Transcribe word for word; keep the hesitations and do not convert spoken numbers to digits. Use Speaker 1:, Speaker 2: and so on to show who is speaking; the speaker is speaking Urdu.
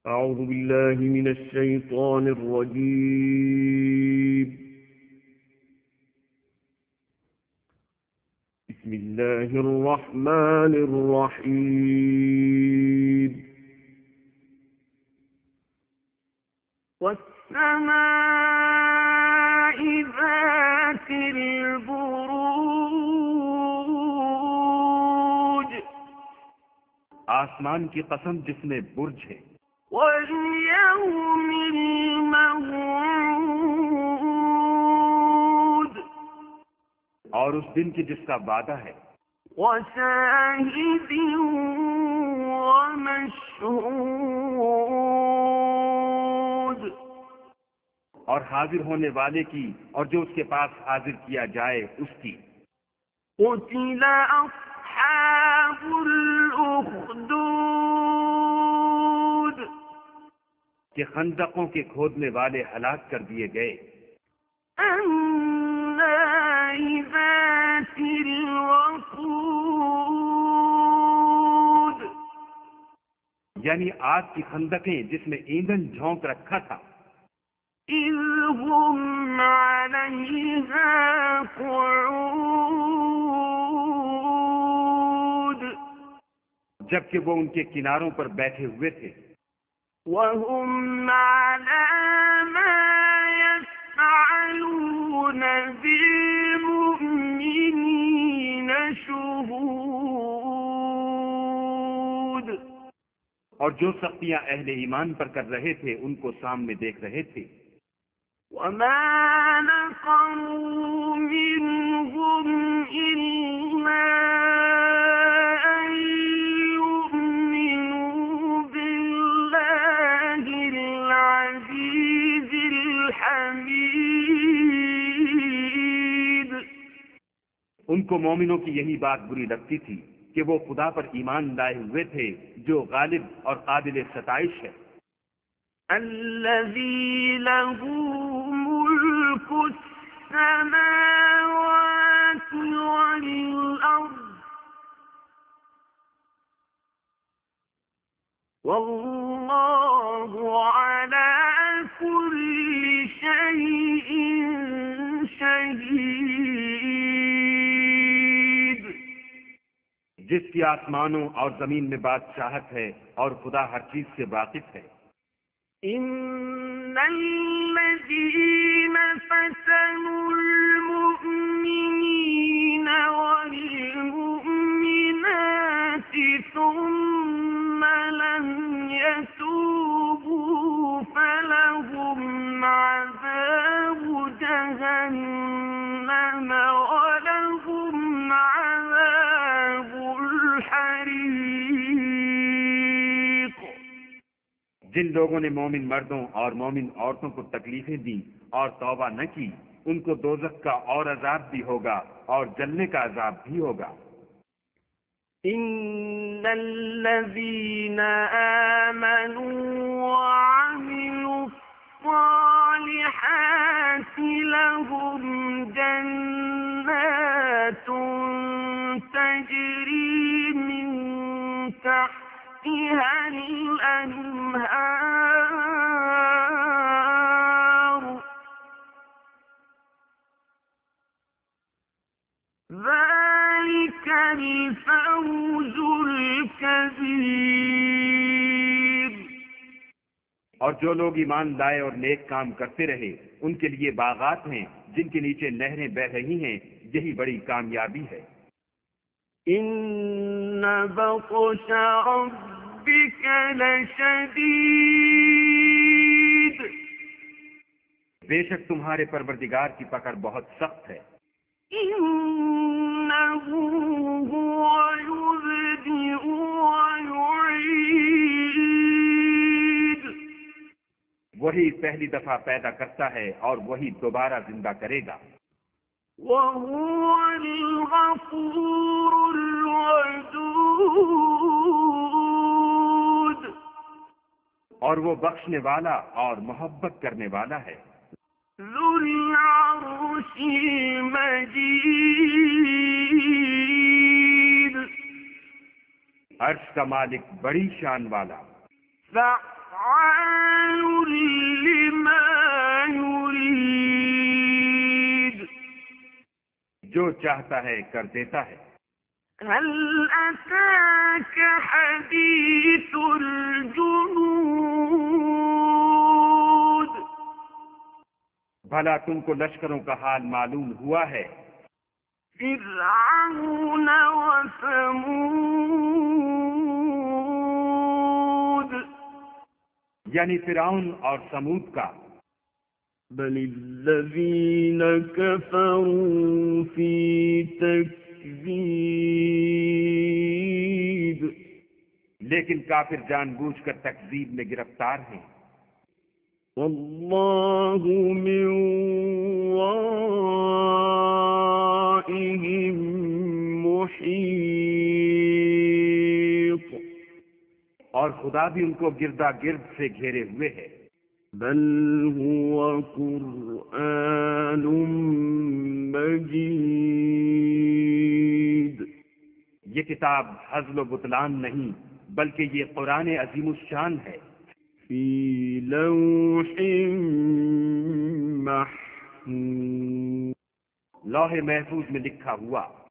Speaker 1: أعوذ بالله من الشيطان الرجيم. بسم الله الرحمن الرحيم. والسماء ذات البروج.
Speaker 2: آسمان کی قسم جس میں برج ہے.
Speaker 1: واليوم الموعود.
Speaker 2: اور اس دن کی جس کا وعدہ ہے.
Speaker 1: وشاہد ومشہود.
Speaker 2: اور حاضر ہونے والے کی اور جو اس کے پاس حاضر کیا جائے اس کی.
Speaker 1: قتل اصحاب الاخدود.
Speaker 2: کہ خندقوں کے کھودنے والے ہلاک کر دیے گئے.
Speaker 1: النار ذات الوقود.
Speaker 2: یعنی آگ کی خندقیں جس میں ایندھن جھونک رکھا تھا.
Speaker 1: اذ هم علیہا قعود.
Speaker 2: جبکہ وہ ان کے کناروں پر بیٹھے ہوئے تھے.
Speaker 1: وهم على ما يفعلون بالمؤمنين شهود.
Speaker 2: اور جو سختیاں اہل ایمان پر کر رہے تھے ان کو سامنے دیکھ رہے تھے.
Speaker 1: وما نقموا منهم إلا أن يؤمنوا بالله العزيز الحميد.
Speaker 2: ان کو مومنوں کی یہی بات بری لگتی تھی کہ وہ خدا پر ایمان لائے ہوئے تھے جو غالب اور قابل ستائش ہے.
Speaker 1: الذي له ملك السماوات والأرض والله على كل شيء شهيد.
Speaker 2: جس کی آسمانوں اور زمین میں بادشاہت ہے اور خدا ہر چیز سے واقف ہے.
Speaker 1: إن الذين فتنوا المؤمنين والمؤمنات ثم لم يتوبوا فلهم عذاب جهنم ولهم عذاب الحريق.
Speaker 2: جن لوگوں نے مومن مردوں اور مومن عورتوں کو تکلیفیں دیں اور توبہ نہ کی ان کو دوزخ کا اور عذاب بھی ہوگا اور جلنے کا عذاب بھی ہوگا.
Speaker 1: إن الذين آمنوا وعملوا الصالحات لهم جنات تجري من تحتها الأنهار ذلك الفوز الكبير.
Speaker 2: اور جو لوگ ایمان لائے اور نیک کام کرتے رہے ان کے لیے باغات ہیں جن کے نیچے نہریں بہ رہی ہیں. یہی بڑی کامیابی ہے.
Speaker 1: إن بطش ربك لشديد.
Speaker 2: بے شک تمہارے پروردگار کی پکڑ بہت سخت ہے.
Speaker 1: إنه هو يبدئ ويعيد.
Speaker 2: وہی پہلی دفعہ پیدا کرتا ہے اور وہی دوبارہ زندہ کرے گا.
Speaker 1: وهو الغفور الودود.
Speaker 2: اور وہ بخشنے والا اور محبت کرنے والا ہے.
Speaker 1: ذو العرش المجید.
Speaker 2: عرش کا مالک بڑی شان والا.
Speaker 1: فعال فعال لما يريد
Speaker 2: جو چاہتا ہے کر دیتا ہے.
Speaker 1: هل أتاك حديث الجنود
Speaker 2: بھلا تم کو لشکروں کا حال معلوم ہوا ہے؟
Speaker 1: فرعون وثمود
Speaker 2: یعنی فرعون اور سمود کا.
Speaker 1: بل الذين كفروا في تكذيب
Speaker 2: لیکن کافر جان بوجھ کر تکذیب میں گرفتار ہیں.
Speaker 1: والله من ورائهم محيط
Speaker 2: اور خدا بھی ان کو گردا گرد سے گھیرے ہوئے ہے.
Speaker 1: بل هو قرآن مجید
Speaker 2: یہ کتاب ہزل و بطلان نہیں بلکہ یہ قرآن عظیم الشان ہے.
Speaker 1: فی لوح محفوظ
Speaker 2: لوح محفوظ میں لکھا ہوا.